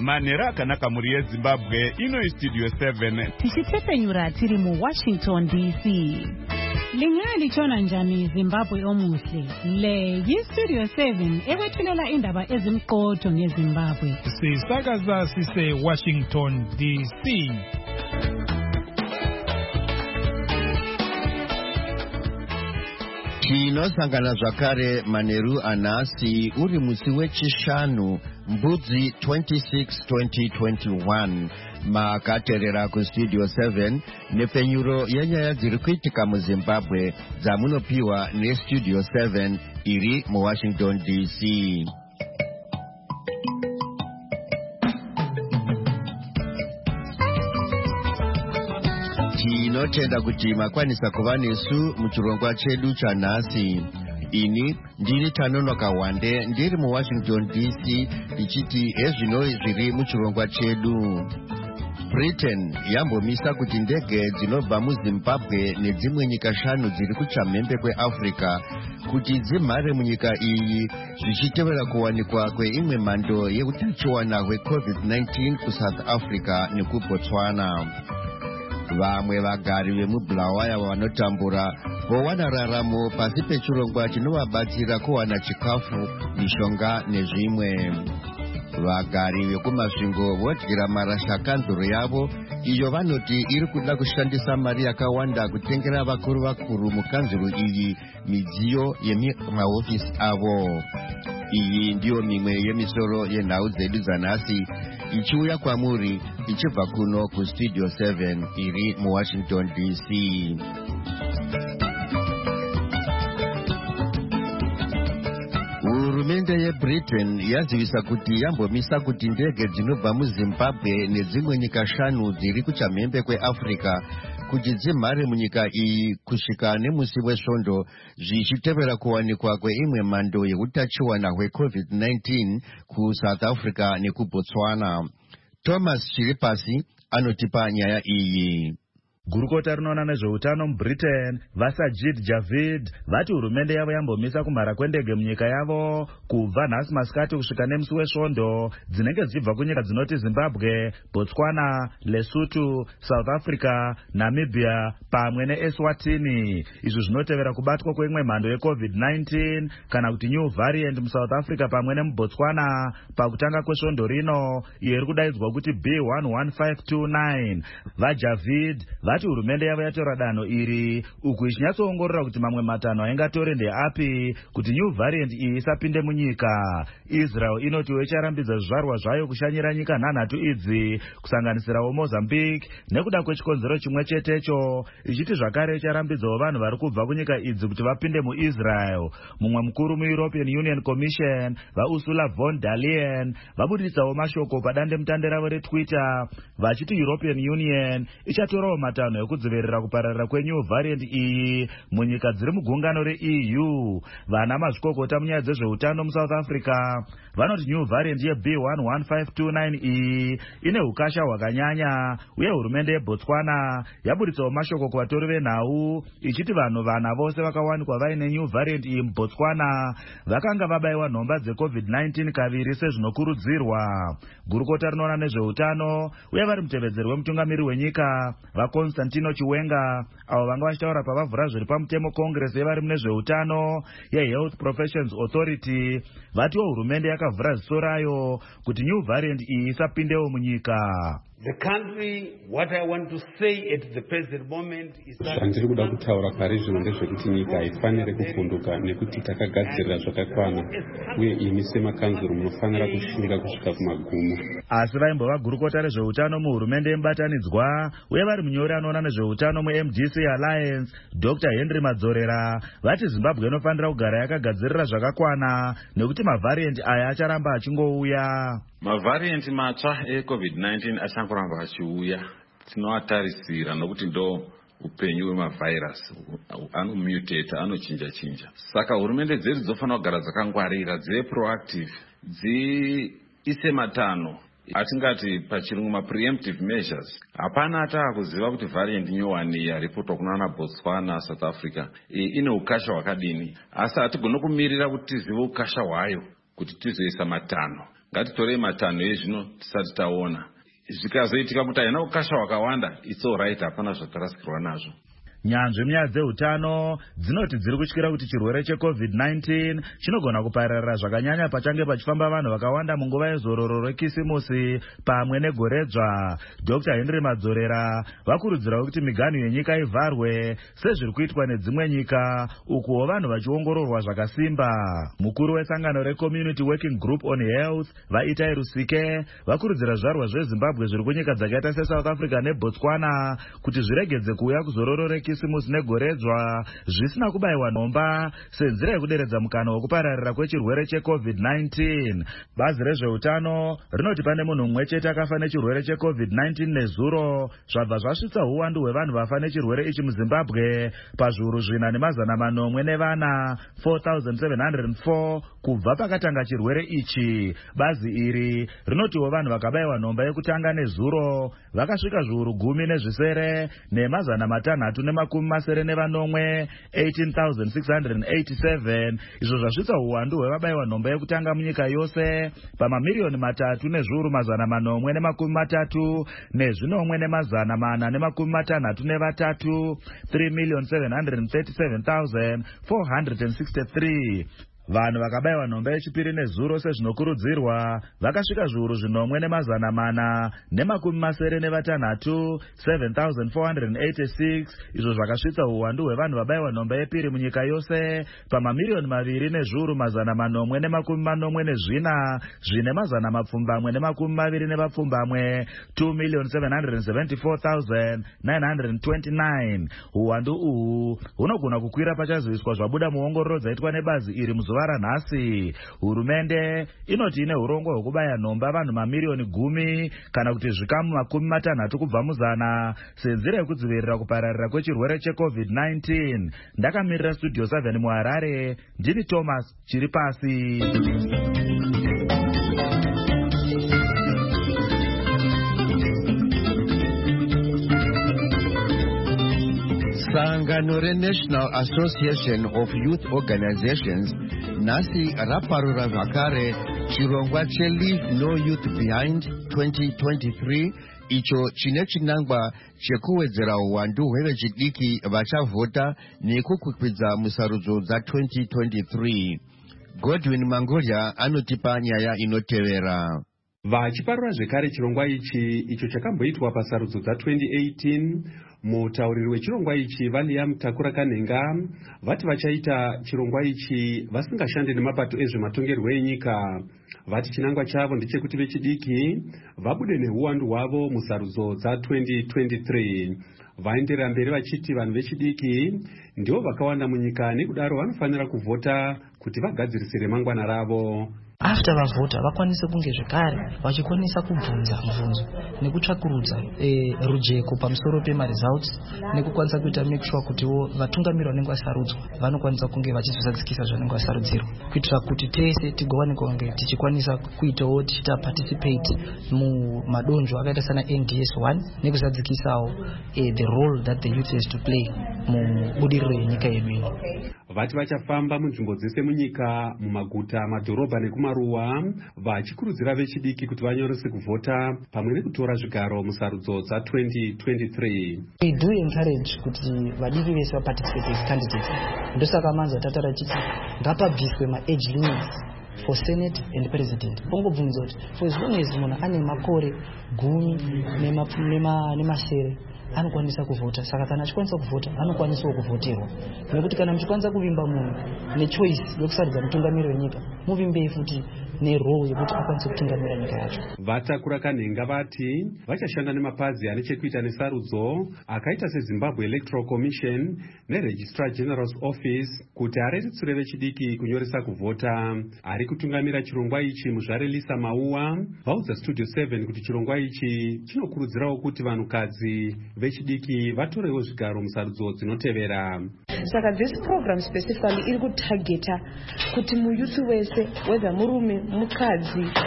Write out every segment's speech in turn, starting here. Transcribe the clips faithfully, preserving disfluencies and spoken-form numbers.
manhero akanaka muri yezimbabwe. Ino istudio seven tichitepenyura tiri mu Washington D C. Lingali chona njani Zimbabwe omuhle. Le yistudio seven ekwethulela indaba ezimqotho ngeZimbabwe. Sisakaza sise Washington D C. Tinosangana zvakare Manheru Anasi uri musi wechishanu Mbudzi twenty-six twenty twenty-one. Makaterera ku Studio seven nepenyuro yenyaya dziri kuitika muZimbabwe dzamunopiwa neStudio seven iri muWashington D C. Tinotenda kuti makwanisa kuva nesu muchirongwa chedu chanhasi. Ini ndiri Tanonoka Wande ndiri muWashington D C ndichiti ezvino zviri muchirongwa chedu. Britain yambomisa kuti ndege dzinobva muZimbabwe nedzimwe nyika shanu dziri kuchamhembe kweAfrica kuti dzimhare munyika iyi zvichitevera kuwanikwa kweimwe mhando yeutachiona hweCovid nineteen kuSouth Africa nekuBotswana. Vamwe vagari vemubhulawaya vanotambura vowana raramo pasi pechirongwa chinovabatsira kuwana chikafu, mishonga nezvimwe. Vagari vekumasvingo vodyira marasha kanzuro yavo iyo vanoti iri kuda kushandisa mari yakawanda kutengera vakuru vakuru mukanzuro iyi midziyo yemahofisi avo. Iyi ndiyo mimwe yemisoro yenhau dzedu dzanhasi ichiuya kwamuri ichibva kuno kuStudio seven iri muWashington D C. Hurumende yeBritain yazivisa kuti yambomisa kuti ndege dzinobva muZimbabwe nedzimwe nyika shanu dziri kuchamhembe kweAfrica kuti dzimhare munyika iyi kusvika nemusi wesvondo zvichitevera kuwanikwa kweimwe mhando yeutachiwana hweCovid nineteen kuSouth Africa nekuBotswana. Thomas Chiripasi anotipa nyaya iyi. Gurukota rinoona nezveutano muBritain vaSajid Javid vati hurumende yavo yambomisa kumhara kwendege munyika yavo kubva nhasi masikati kusvika nemusi wesvondo dzinenge dzichibva kunyika dzinoti Zimbabwe, Botswana, Lesotho, South Africa, Namibia pamwe neEswatini. Izvi zvinotevera kubatwa kweimwe mhando yeCovid nineteen kana kuti new variant muSouth Africa pamwe nemuBotswana pakutanga kwesvondo rino iyo iri kudaidzwa kuti B one one five two nine. VaJavid vati hurumende yavo yatora danho iri uku ichinyatsoongorora kuti mamwe matanho aingatore ndeapi kuti new variant iyi isapinde munyika. Israel inotiwo icharambidza zvizvarwa zvayo kushanyira nyika nhanhatu idzi kusanganisirawo Mozambique nekuda kwechikonzero chimwe chetecho, ichiti zvakare icharambidzawo vanhu vari kubva kunyika idzi kuti vapinde muIsrael. Mumwe mukuru muEuropean Union Commission vaUrsula von der Leyen vabuditsawo mashoko padandemutande ravo reTwitter vachiti European Union ichatorawo matanho ekudzivirira kupararira kwenew variant iyi munyika dziri mugungano reE U. Vana mazvikokota munyaya dzezveutano muSouth Africa vanoti new variant yeB one one five two nine iyi ine ukasha hwakanyanya, uye hurumende yeBotswana yabuditsawo mashoko kuvatori venhau ichiti vanhu vana vose vakawanikwa vaine new variant iyi muBotswana vakanga vabayiwa nhomba dzeCovid nineteen kaviri sezvinokurudzirwa. Gurukota rinoona nezveutano uye vari mutevedzeri wemutungamiri wenyika vaConstantino Chiwenga avo vanga vachitaura pavavhura zviri pamutemo Congress yevari mune zveutano yeHealth Professions Authority vatiwo hurumende yakavhura ziso rayo kuti new variant iyi isapindewo munyika. The country, what I want to say at the present moment is that zvandiri kuda kutaura pari zvino ndezvekuti nyika haifaniri kuvhunduka nekuti takagadzirira zvakakwana uye imi semakanzuro munofanira kushinga kusvika kumagumo. Asi vaimbova gurukota rezveutano muhurumende yemubatanidzwa uye vari munyori anoona nezveutano muM D C Alliance Doctor Henry Madzorera vati Zimbabwe inofanira kugara yakagadzirira zvakakwana nekuti mavariant aya acharamba achingouya. Mavariant matsva eCovid nineteen achangoramba achiuya, tinoatarisira nokuti ndo upenyu hwemavhairasi, anomutate, anochinja chinja. Saka hurumende dzedu dzofanira kugara dzakangwarira, dzive proactive, dziise matanho atingati pachirungu ma-preemptive measures. Hapana atava kuziva kuti variant nyowani yaripotwa kunana Botswana, South Africa ine ukasha hwakadini, asi hatigona kumirira kuti tizive ukasha hwayo kuti tizoisa matanho. ngatitorei matanho ezvino tisati taona. Zvikazoitika kuti haina ukasha wakawanda, it's all right, hapana zvatarasikirwa nazvo. Nyanzvi munyaya dzeutano dzinoti dziri kutyira kuti chirwere checovid nineteen chinogona kupararira zvakanyanya pachange pachifamba vanhu vakawanda munguva yezororo rekisimusi pamwe negoredzva. Dr Henry Madzorera vakurudzirawo kuti miganhu yenyika ivharwe sezviri kuitwa nedzimwe nyika, ukuwo vanhu vachiongororwa zvakasimba. Mukuru wesangano reCommunity Working Group on Health vaItai Rusike vakurudzira zvarwa zveZimbabwe zviri kunyika dzakaita seSouth Africa neBotswana kuti zviregedze kuuya kuzororo rekisimusi simusi negoredzva zvisina kubayiwa nhomba senzira yekuderedza mukana wekupararira kwechirwere checovid nineteen. Bazi rezveutano rinoti pane munhu mumwe chete akafa nechirwere checovid nineteen nezuro, zvabva zvasvitsa uwandu hwevanhu vafa nechirwere ichi muZimbabwe pazviuru zvina nemazana manomwe nevana four thousand seven hundred four kubva pakatanga chirwere ichi. Bazi iri rinotiwo vanhu vakabayiwa nhomba yekutanga nezuro vakasvika zviuru gumi nezvisere nemazana matanhatu nema makumi masere nevanomwe eighteen thousand six hundred eighty-seven, izvo zvasvitsa uwandu hwevabayiwa nhomba yekutanga munyika yose pamamiliyoni matatu nezviuru mazana manomwe nemakumi matatu nezvinomwe nemazana mana nemakumi matanhatu nevatatu three million seven hundred thirty-seven thousand four hundred sixty-three. Vanhu vakabayiwa nhomba yechipiri nezuro sezvinokurudzirwa vakasvika zviuru zvinomwe nemazana mana nemakumi masere nevatanhatu seven thousand four hundred eighty-six, izvo zvakasvitsa uwandu hwevanhu vabayiwa nhomba yepiri munyika yose pamamiliyoni maviri nezviuru mazana manomwe nemakumi manomwe nezvina zvine mazana mapfumbamwe nemakumi maviri nevapfumbamwe two million seven hundred seventy-four thousand nine hundred twenty-nine. Uwandu uhu hunogona kukwira pachazoiswa zvabuda muongororo dzaitwa nebazi iri muzuva ranhasi. Hurumende inoti ine urongo hwekubaya nhomba vanhu mamiliyoni gumi kana kuti zvikamu makumi matanhatu kubva muzana senzira yekudzivirira kupararira kwechirwere checovid nineteen. Ndakamirira studio seven muHarare, ndini Thomas Chiripasi. Sangano reNational Association of Youth Organizations nasi raparura zvakare chirongwa cheLeave No Youth Behind twenty twenty-three icho chine chinangwa chekuwedzera uwandu hwevechidiki vachavhota nekukwikwidzira musarudzo dza twenty twenty-three. Godwin Mangolia anotipa nyaya inotevera. Vachiparura zvekare chirongwa ichi icho chakamboitwa pasarudzo dza twenty eighteen, mutauriri wechirongwa ichi Valiam Takura Kanhenga vati vachaita chirongwa ichi vasingashande nemapato ezvematongerwo enyika. Vati chinangwa chavo ndechekuti vechidiki vabude neuwandu hwavo musarudzo dza twenty twenty-three. Vaenderera mberi vachiti vanhu vechidiki ndivo vakawanda munyika nekudaro vanofanira kuvhota kuti vagadzirise remangwana ravo. After vavhota vakwanise kunge zvekare vachikwanisa kubvunza mibvunzo nekutsvakurudza e, rujeko pamusoro pemaresults nekukwanisa kuita make sure kuti vatungamiriri vanenge vasarudzwa vanokwanisa kunge vachizozadzikisa zvanenge vasarudzirwa kuitira kuti tese tigowanika kunge tichikwanisa kuitawo tichita participate mumadonzvo akaita sana N D S one nekuzadzikisawo e, the role that the youth has to play mubudiriro yenyika yedu ino. Vati vachafamba munzvimbo dzese munyika, mumaguta, madhorobha nekumaruwa vachikurudzira vechidiki kuti vanyorese kuvhota pamwe nekutora zvigaro musarudzo dza twenty twenty-three. We do encourage kuti vadiki vese vaparticipate as candidates. Ndosaka manzo tatara chiti ngapabviswe ma-age limits for Senate and President. Pongobvunza kuti for as long as munhu ane makore gumi nemasere anokwanisa kuvhota, saka kana achikwanisa kuvhota anokwanisawo kuvhoterwa. Nekuti kana muchikwanisa kuvimba munhu nechoice yekusaridza mutungamiriri wenyika, muvimbei futi nerole yekuti akwanise kutungamira nyika yacho. Vatakura Kanhenga vati vachashanda nemapazi ane chekuita nesarudzo akaita seZimbabwe Electoral Commission neRegistrar General's Office kuti areretsure vechidiki kunyoresa kuvhota. Ari kutungamira chirongwa ichi muzvare Lisa Maua vaudza Studio seven kuti chirongwa ichi chinokurudzirawo kuti vanhukadzi vechidiki vatorewo zvigaro musarudzo dzinotevera. Saka this program specifically iri kutargeta kuti muyuthi wese whether murume mukadzi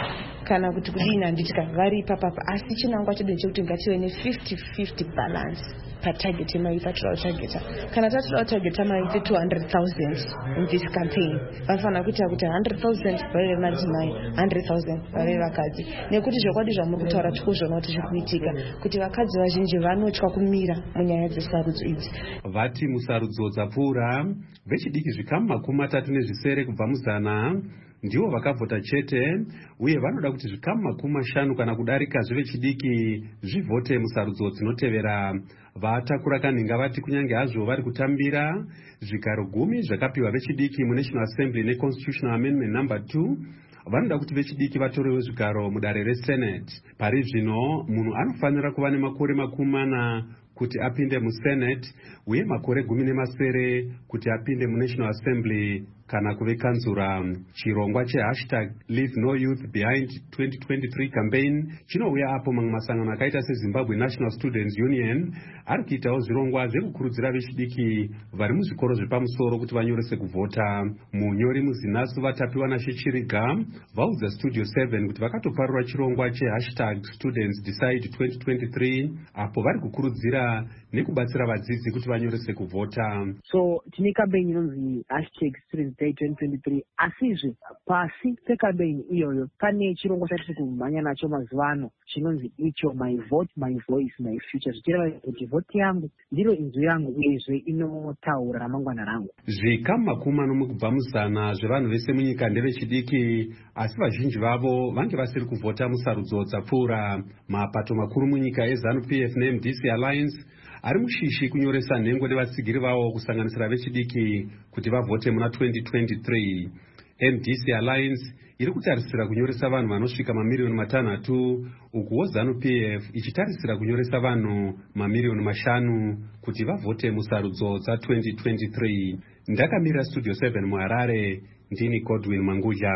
kana kuti kudini handitika vari ipapapa, asi chinangwa chedu ndechekuti ngative ne fifty fifty balance patarget yemaipatirawo targeta. Kana tatirawo targeta maite two hundred thousand in this campaign, vanofanira kuita kuti one hundred thousand vave madzimai, one hundred thousand vave vakadzi, nekuti zvokwadi zvamuri kutaura tikuzvona kuti zviri kuitika, kuti vakadzi vazhinji vanotya kumira munyaya dzesarudzo idzi. Vati musarudzo dzapfuura, vechidiki zvikamu makumi matatu nezvisere kubva muzana ndivo vakavhota chete, uye vanoda kuti zvikamu makumi mashanu kana kudarika zvevechidiki zvivhote musarudzo dzinotevera. Vatakura kanhinga vati kunyange hazvo vari kutambira zvigaro gumi zvakapiwa vechidiki muNational Assembly neConstitutional Amendment number two, vanoda kuti vechidiki vatorewo zvigaro mudare reSenate. Pari zvino munhu anofanira kuva nemakore makumi mana kuti apinde muSenate, uye makore gumi nemasere kuti apinde muNational Assembly kana kuve kanzura. Chirongwa chehashtag Leave No Youth Behind twenty twenty-three campaign chinouya apo mamwe masangano akaita seZimbabwe National Students Union ari kuitawo zvirongwa zvekukurudzira vechidiki vari muzvikoro zvepamusoro kuti vanyorese kuvhota. Munyori muzinasu vatapiwa naShechiriga vaudza Studio seven kuti vakatoparura chirongwa chehashtag Students Decide twenty twenty-three apo vari kukurudzira nekubatsira vadzidzi kuti vanyorese kuvhota. So tine campaign inonzi hashtag Students Day twenty twenty-three, asizve pasi pecampaign iyoyo pane chirongwa chatiri kumhanya nacho mazuva ano chinonzi icho My Vote, My Voice, My Future, zvichireva kuti vhoti yangu ndiro inzwi yangu uyezve inotaura ramangwana rangu. Zvikamu makumi manomwe kubva muzana zvevanhu vese munyika ndevechidiki, asi vazhinji vavo vange vasiri kuvhota musarudzo dzapfuura. Mapato makuru munyika eZANU-P F neM D C Alliance ari mushishi kunyoresa nhengo nevatsigiri vavo kusanganisira vechidiki kuti vavhote muna twenty twenty-three. M D C Alliance iri kutarisira kunyoresa vanhu vanosvika mamiliyoni matanhatu, ukuwo ZANU-P F ichitarisira kunyoresa vanhu mamiliyoni mashanu kuti vavhote musarudzo dza twenty twenty-three. Ndakamira Studio seven muHarare, ndini Godwin Manguja.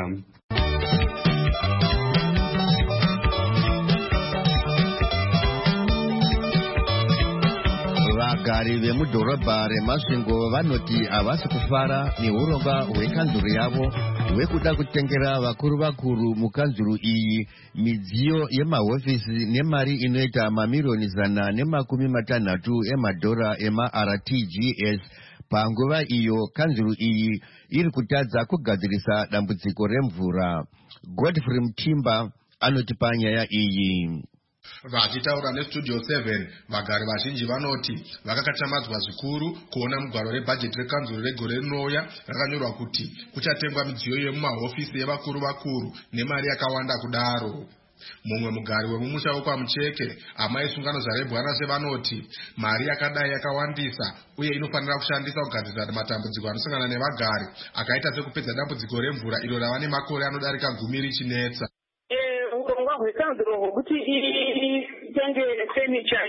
Vagari vemudhorobha reMasvingo vanoti havasi kufara neurongwa hwekanzuru yavo hwekuda kutengera vakuru vakuru mukanzuru iyi midziyo yemahofisi nemari inoita mamiliyoni zana nemakumi matanhatu emadhora ema-R T G S. Panguva iyo kanzuru iyi iri kutadza kugadzirisa dambudziko remvura. Godfrey Mtimba anotipa nyaya iyi. Vachitaura neStudio seven, vagari vazhinji vanoti vakakatsamadzwa zvikuru kuona mugwaro rebhajeti rekanzuru regore rinouya rakanyorwa kuti kuchatengwa midziyo yemumahofisi yevakuru vakuru nemari yakawanda kudaro. Mumwe mugari wemumusha wekwaMucheke, amai sungano zarebwanase vanoti mari yakadai yakawandisa uye inofanira kushandisa kugadzirisa matambudziko anosangana nevagari akaita sekupedza dambudziko remvura iro rava nemakore anodarika gumi richinetsa. Hwekanzuro hwokuti itenge furniture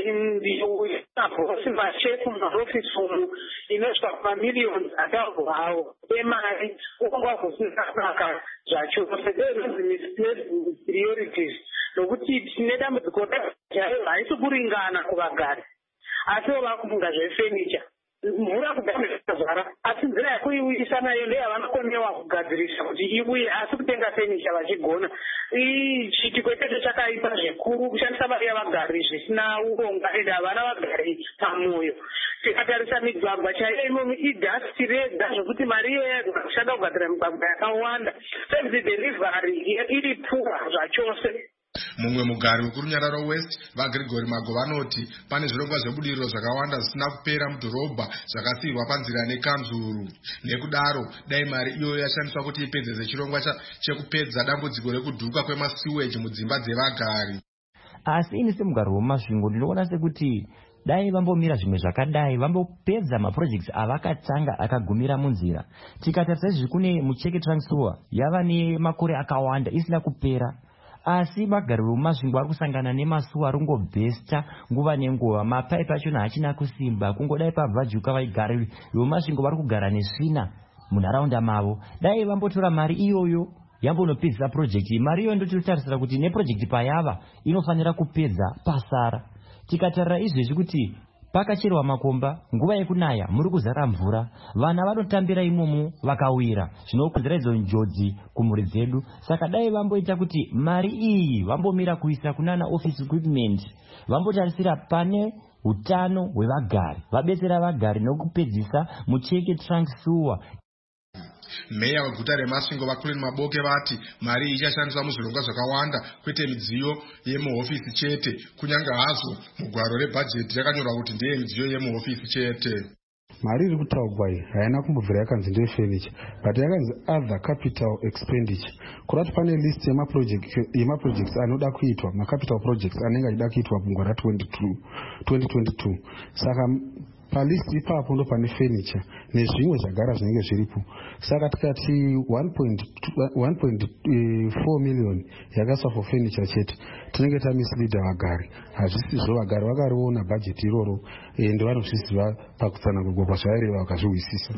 inabhosi mashefu mahofisi umu inosvika kumamiliyoni akabvo hawo emari ukongwa kusinaka zvachose. Those misplaced priorities nokuti tine dambudziko rajayo haisi kuringana kuvagari, asiwo vakufunga zvefurniture. Mvura kudamizvara, asi nzira yekuiuyisa nayo ndeyavanokonewa kugadzirisa kuti iuye, asi kutenga furniture vachigona. Chiitiko ichocho chakaipa zvikuru kushandisa mari yavagari zvisina urongwa ende havana vagari pamwoyo. Tikatarisa migwagwa chaiyo imomi idhasti rega zvokuti mari iyoyo yagona kushanda kugadzira migwagwa yakawanda. Service delivery iri pfuura zvachose. Mumwe mugari wekurunyararo West, vaGregory Mago vanoti pane zvirongwa zvebudiriro zvakawanda zvisina kupera mudhorobha zvakasiyirwa panzira nekanzuru. Nekudaro dai mari iyoyo yashandiswa kuti ipedzeze chirongwa chekupedza dambudziko rekudhuka kwemasiweji mudzimba dzevagari. Asi ini semugari weMasvingo ndinoona sekuti dai vambomira zvimwe zvakadai vambopedza maprojects avakatanga akagumira munzira. Tikatarisa izvi kune Mucheke Transfer yava nemakore akawanda isina kupera. Asi vagari veMasvingo vari kusangana nemasuwa ringobhesta nguva nenguva, mapaipi achona hachina kusimba, kungodai pabvajuka vaigari veMasvingo vari kugara nesvina munharaunda mavo. Dai vambotora mari iyoyo yambonopedzisa project. Mari iyoyo ndotiritarisira kuti neproject payava inofanira kupedza pasara. Tikatarira izvezvi kuti pakacherwa makomba, nguva yekunaya muri kuzara mvura, vana vanotambira imomo vakawira, zvinokonzera idzo njodzi kumhuri dzedu. Saka dai vamboita kuti mari iyi vambomira kuisa kunana office equipment, vambotarisira pane utano hwevagari, vabetsera vagari nokupedzisa mucheke trunk sewer. Meya weguta reMasvingo vaKuleni Maboke vati mari ichashandiswa muzvirongwa zvakawanda, kwete midziyo yemuhofisi chete, kunyange hazvo mugwaro rebhajeti yakanyorwa kuti ndeye midziyo yemuhofisi chete. Mari iri kutaurwa iyi haina kumbobvira yakanzi ndeye furniture, but yakanzi other capital expenditure. Kurati pane list yemaprojects anoda kuitwa, macapital projects anenge achida kuitwa mugwaro ra twenty twenty-two. Saka palist ipapo ndo pane furniture nezvimwe zvagara zvinenge zviripo. Saka tikati one point four million yakaiswa for furniture chete, tinenge tamisleader vagari. Hazvisizvo, vagari vakariona budget iroro ende vanozviziva pakutsanangurwa kwazvaireva vakazviwisisa.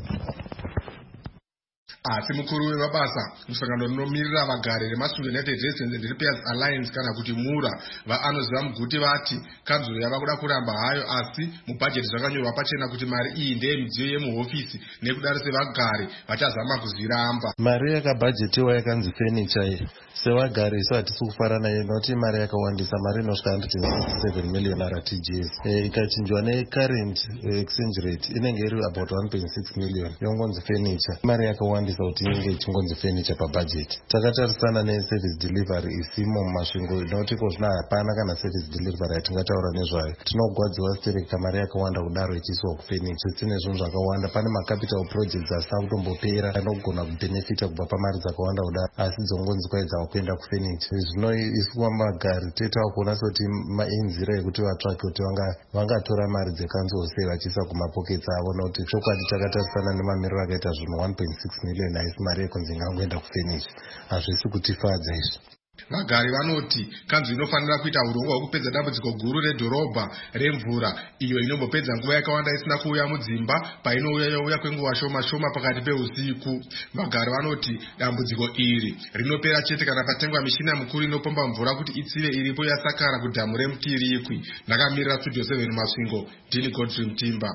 Asi mukuru wemabasa musangano rinomirira vagari reMasvingo United Residents and Repairs Alliance kana kuti mura vaanoziva muguti vati kanzuro yava kuda kuramba hayo, asi mubhajeti zvakanyorwa pachena kuti mari iyi ndeye midziyo yemuhofisi, nekudaro sevagari vachazama kuzviramba. Mari yakabhajetiwa yakanzi furniture iyi, sevagari isu hatisi kufara nayo nokuti mari yakawandisa, mari inosvika one hundred sixty-seven million R T G S. E, ikachinjwa necurrent exchange rate inenge iri about one point six million yongonzi furniture. Mari yakawandisa kuti inge ichingonzi furniture pabudget. Takatarisana neservice delivery isimo mumasvingo, nokuti ko zvino hapana kana service delivery yatingataura nezvayo. Tinogwadziwa stereka mari yakawanda kudaro ichiiswa kufurniture. Tine zvinhu zvakawanda, pane macapital projects asina kutombopera anogona kubenefita kubva pamari dzakawanda kudaro, asi dzongonzi kwaidza kuenda kufurniture. Zvino isu magari toitawo kuona soti mainzira yekuti vatsvake kuti vangatora mari dzekanzuro sei vachiisa kumapockets avo, nokuti chokwadi takatarisana nemamiriro akaita zvinhu one point six million haisi mari yekunzi ingangoenda kufurniture. Hazvisi kutifadza izvi. Vagari vanoti kanzuro inofanira kuita urongwa hwekupedza dambudziko guru redhorobha remvura, iyo inombopedza nguva yakawanda isina kuuya mudzimba, painouya youya kwenguva shoma shoma pakati peusiku. Vagari vanoti dambudziko iri rinopera chete kana patengwa mishina mikuru inopomba mvura kuti itsive iripo yasakara kudhamu reMukirikwi. Ndakamirira Studio seven Masvingo, ndini Godfrey Mtimba.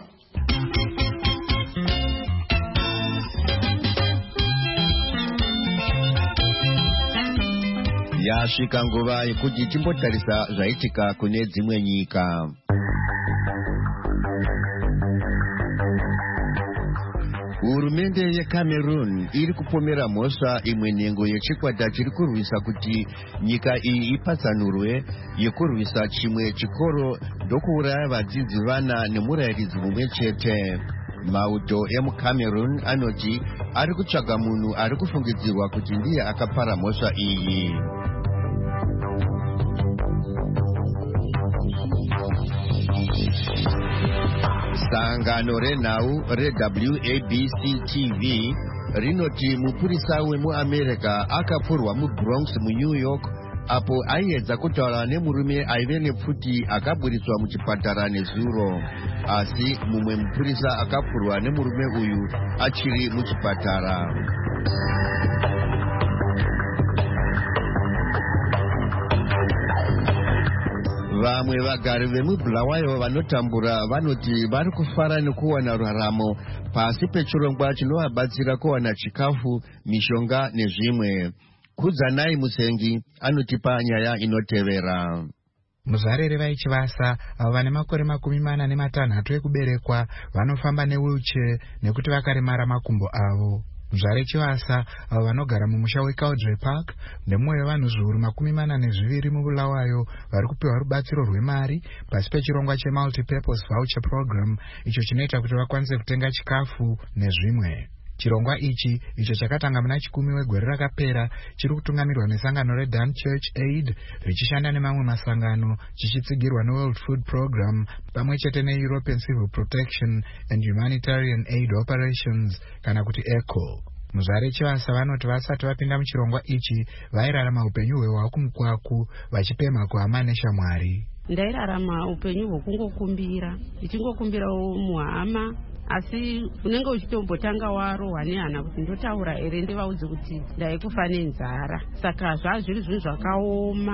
Yasvika nguva yekuti timbotarisa zvaitika kune dzimwe nyika. Hurumende yeCameroon iri kupomera mhosva imwe nhengo yechikwata chiri kurwisa kuti nyika iyi ipatsanurwe yekurwisa chimwe chikoro ndokuuraya vadzidzi vana nemurayiridzi mumwe chete. Mauto emuCameroon anoti ari kutsvaga munhu ari kufungidzirwa kuti ndiye akapara mhosva iyi. Sangano renhau reW A B C T V rinoti mupurisa wemuAmerica akapfurwa muBronx muNew York apo aiedza kutaura nemurume aive nepfuti akaburitswa muchipatara nezuro, asi mumwe mupurisa akapfurwa nemurume uyu achiri muchipatara. Vamwe vagari vemubulawayo vanotambura vanoti vari kufara nekuwana raramo pasi pechirongwa chinovabatsira kuwana chikafu, mishonga nezvimwe. Kudzanai Musengi anotipa nyaya inotevera. Muzarere vaichivasa avo vane makore makumi mana nematanhatu ekuberekwa vanofamba newheelchair nekuti vakaremara makumbo avo. Muzvare Chivasa avo vanogara mumusha weCaudrey Park nemumwe wevanhu zviuru makumi mana nezviviri mubulawayo vari kupiwa rubatsiro rwemari pasi pechirongwa cheMultipurpose Voucher Program icho chinoita kuti vakwanise kutenga chikafu nezvimwe. Chirongwa ichi icho chakatanga muna chikumi wegore rakapera chiri kutungamirwa nesangano reDan Church Aid richishanda nemamwe masangano chichitsigirwa neWorld Food Program pamwe chete neEuropean Civil Protection and Humanitarian Aid Operations kana kuti ECHO. Muzvare Chivasa vanoti vasati vapinda muchirongwa ichi vairarama upenyu hwehwa kumukwaku vachipema kuhama neshamwari. Ndairarama upenyu hwokungokumbira ndichingokumbirawo muhama, asi unenge uchitombotanga warohwa nehana kuti ndotaura ere ndivaudze kuti ndaikufa nenzara. Saka zvazviri zvinhu zvakaoma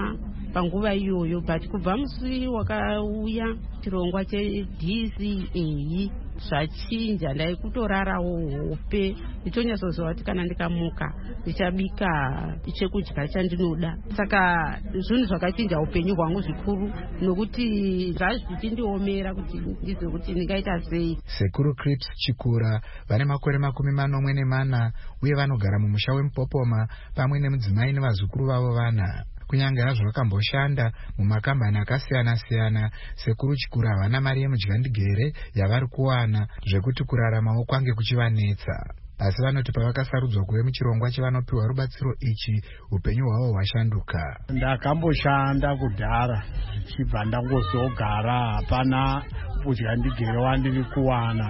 panguva iyoyo, but kubva musi wakauya chirongwa che-D C A zvachinja. Ndaikutorarawo hope ndichonyatsoziva kuti kana ndikamuka ndichabika chekudya chandinoda. Saka zvinhu zvakachinja upenyu hwangu zvikuru, nokuti zvazvichindiomera kuti ndizive kuti ndingaita sei. Sekuru Crips Chikura vane makore makumi manomwe nemana uye vanogara mumusha weMupopoma pamwe nemudzimai nevazukuru vavo vana. Kunyange hazvo vakamboshanda mumakambani akasiyana-siyana, Sekuru Chikura havana mari yemudyandigere yavari kuwana zvekuti kuraramawo kwange kuchivanetsa. Asi vanoti pavakasarudzwa kuve muchirongwa chevanopiwa rubatsiro ichi, upenyu hwavo hwashanduka. Ndakamboshanda kudhara zvichibva ndangozogara, hapana udyandigere wandiri kuwana.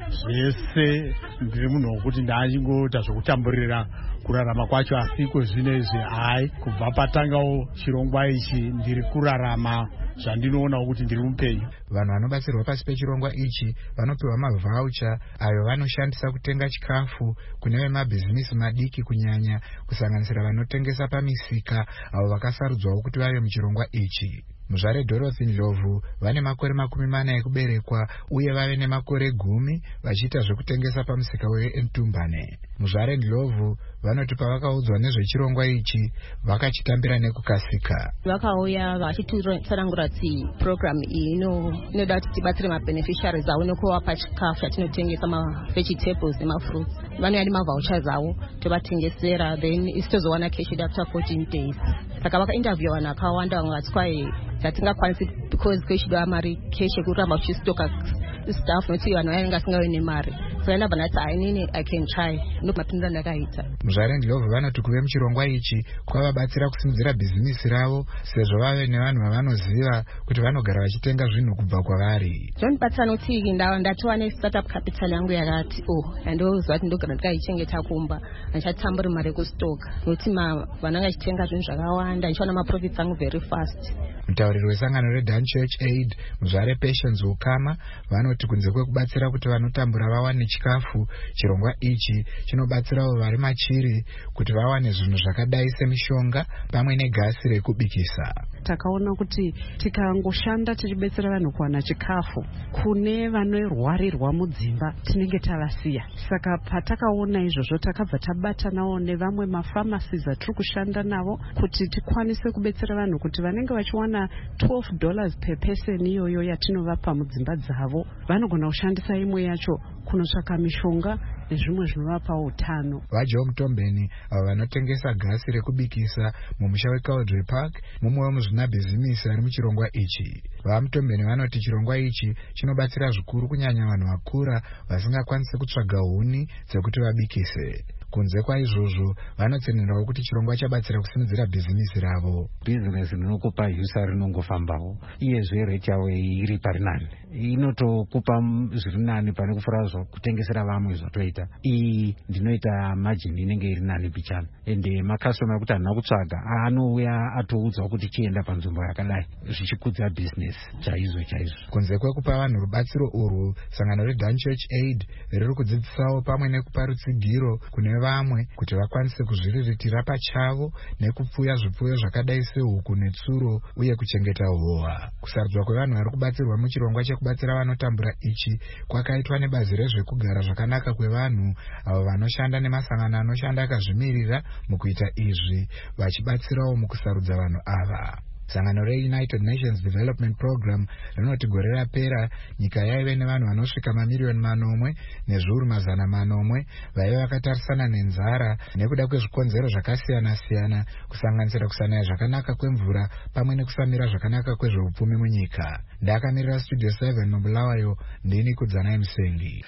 Zvese ndiri munhu wokuti ndachingoita zvokutamburira kurarama kwacho, asi kwezvinezvi hai, kubva patangawo chirongwa ichi ndiri kurarama zvandinoonawo kuti ndiri mupenyu. Vanhu vanobatsirwa pasi pechirongwa ichi vanopiwa mavhaucha ayo vanoshandisa kutenga chikafu kune vemabhizimisi madiki, kunyanya kusanganisira vanotengesa pamisika avo vakasarudzwawo kuti vave muchirongwa ichi. Muzvare Dorothy Ndlovu vane makore makumi mana ekuberekwa uye vave nemakore gumi vachiita zvekutengesa pamusika weNtumbane. Muzvare Ndlovu vanoti pavakaudzwa nezvechirongwa ichi vakachitambira nekukasika. Vakauya vachititsanangura kuti program iyi inoda kuti tibatsire mabeneficiaries avo nokuvapa chikafu chatinotengesa, mavegetables nemafruits. Vanoya nemavouchers avo tovatengesera, then isitozowana cash after fourteen days. Saka vakainterview vanhu vakawanda, vamwe vati kwai hatingakwanisi because kwechidwa mari cash yekuramba kuchistoka staff, nokuti vanhu vainge vasingawe nemari. So ndabva ndati ainini I can try, ndomapindura ndakaita. Muzvare Ndlovu vanoti kuve muchirongwa ichi kwavabatsira kusimudzira bhizimisi ravo, sezvo vave nevanhu vavanoziva kuti vanogara vachitenga zvinhu kubva kwavari. Zvondibatsira nokuti ndatiwa nestartup capital yangu yakati oh andoziva kuti ndogara ndikaichengeta kumba, handichatamburi mari yekustoka, nokuti vanhu vachitenga zvinhu zvakawanda, ndichiwana maprofits angu very fast. Mutauriri wesangano reDan Church Aid Muzvare Patience Ukama vanoti kunze kwekubatsira kuti vanotambura vawane chikafu, chirongwa ichi chinobatsirawo vari machiri kuti vawane zvinhu zvakadai semishonga pamwe negasi rekubikisa. Takaona kuti tikangoshanda tichibetsera vanhu kuwana chikafu kune vanorwarirwa mudzimba tinenge tavasiya. Saka patakaona izvozvo takabva tabatanawo nevamwe mafamasies atiri kushanda navo kuti tikwanise kubetsera vanhu kuti vanenge vachiwana twelve dollars per person iyoyo yatinovapa mudzimba dzavo, vanogona kushandisa imwe yacho kunotsvaka mishonga nezvimwe zvinovapa utano. Vajoe Mutombeni avo vanotengesa gasi rekubikisa mumusha weCaudrey Park, mumwe wemuzvinabhizimisi ari muchirongwa ichi. VaMutombeni vanoti chirongwa ichi chinobatsira zvikuru kunyanya vanhu vakura vasingakwanisi kutsvaga huni dzekuti vabikise. Kunze kwaizvozvo vanotsenerawo kuti chirongwa chabatsira kusimudzira bhizimisi ravo. Bhizinesi rinokupa yusa rinongofambawo, iyezve rate yawo iri pari nani, inotokupa zviri nani pane kufura kutengesera vamwe zvatoita. Iyi ndinoita margin inenge iri nani pichana, ende makastoma ekuti handina kutsvaga anouya atoudzwa kuti chienda panzvimbo yakadai, zvichikudza bhizinesi chaizvo chaizvo. Kunze kwekupa vanhu rubatsiro urwu, sangano reDan Church Aid riri kudzidzisawo pamwe nekupa rutsigiro kune vamwe kuti vakwanise kuzviriritira pachavo nekupfuya zvipfuyo zvakadai sehuku netsuro uye kuchengeta hova. Kusarudzwa kwevanhu vari kubatsirwa muchirongwa chekubatsira vanotambura ichi kwakaitwa nebazi rezvekugara zvakanaka kwevanhu avo vanoshanda nemasangano anoshanda akazvimirira mukuita izvi, vachibatsirawo mukusarudza vanhu ava. Sangano reUnited Nations Development Program rinoti gore rapera nyika yaive nevanhu vanosvika mamiriyoni manomwe nezviuru mazana manomwe vaive vakatarisana nenzara nekuda kwezvikonzero zvakasiyana-siyana, kusanganisira kusanaya zvakanaka kwemvura pamwe nekusamira zvakanaka kwezveupfumi munyika. Ndakamirira Studio seven muBulawayo, ndini Kudzanai Musengi.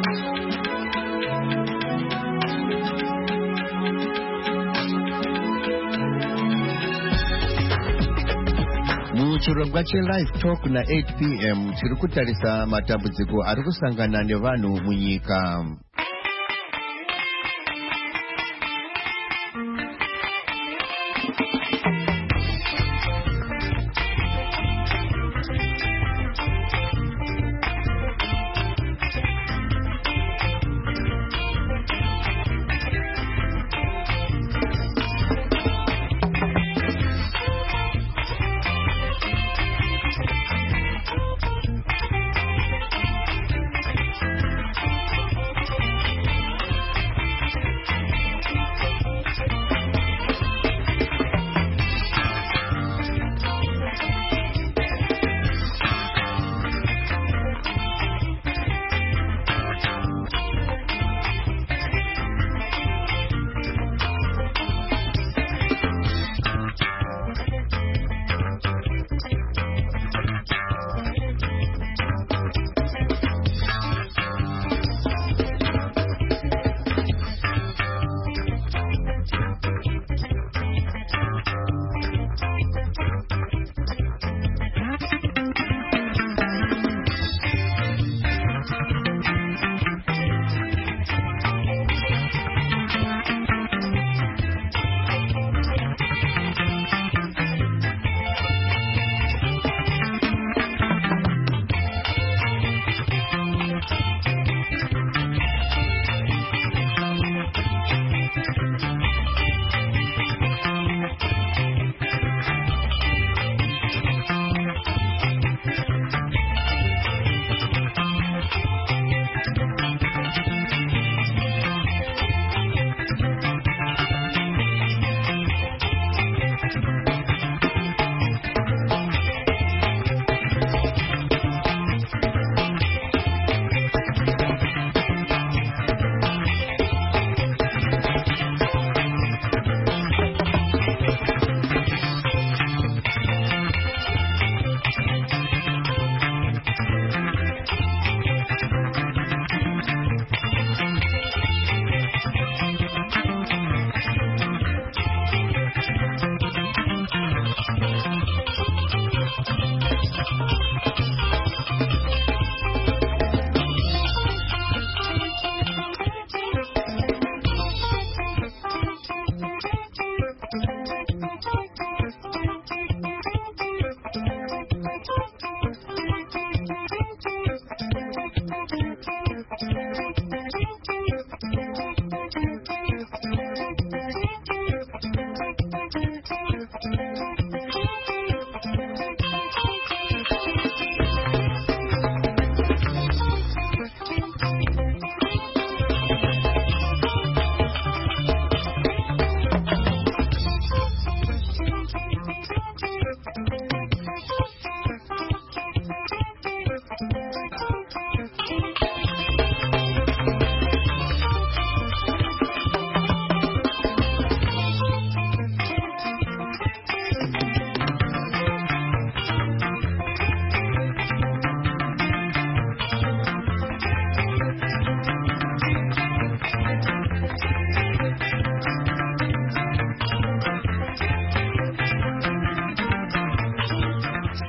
Muchirongwa cheLive Talk na eight p m tiri kutarisa matambudziko ari kusangana nevanhu munyika.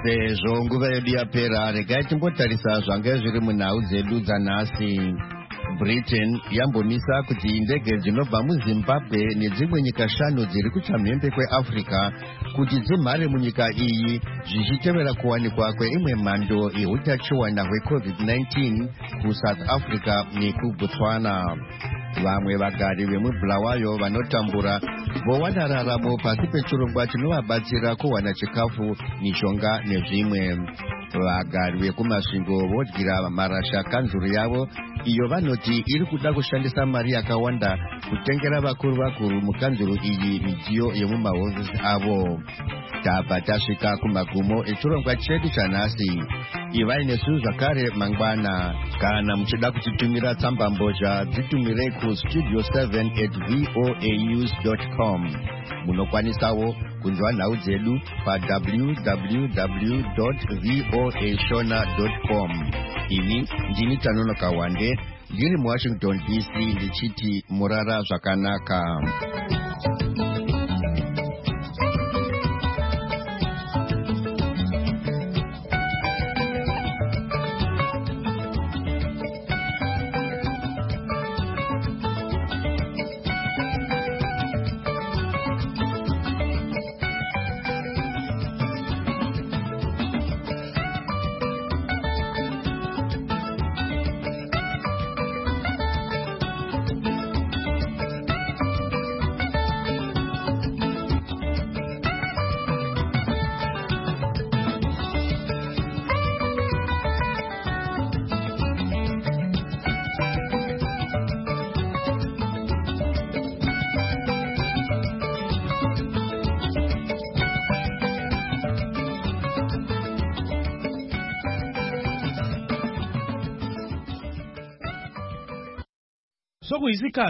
sezvo nguva yedu yapera, regai timbotarisa zvanga zviri munhau dzedu dzanhasi. Britain yambonisa kuti ndege dzinobva muZimbabwe nedzimwe nyika shanu dziri kuchamhembe kweAfrica kuti dzimhare munyika iyi zvichitevera kuwanikwa kweimwe mhando yeutachiwana hwecovid nineteen kuSouth Africa nekuBotswana. Vamwe vagari vemubulawayo vanotambura vowana raramo pasi pechirongwa chinovabatsira kuwana chikafu, mishonga nezvimwe. Vagari vekumasvingo vodyira marasha kanzuru yavo iyo vanoti iri kuda kushandisa mari yakawanda kutengera vakuru vakuru mukanzuru iyi midziyo yemumahofisi avo. Tabva tasvika kumagumo echirongwa chedu chanhasi. Ivai nesu zvakare mangwana. Kana muchida kutitumira tsamba mbozha, dzitumirei ku studio seven at voanews dot com. Munokwanisawo kunzwa nhau dzedu pa w w w dot voashona dot com. Ini ndini Tanonoka Wande, ndiri muWashington D C ndichiti murara zvakanaka. Sokuyisikhathi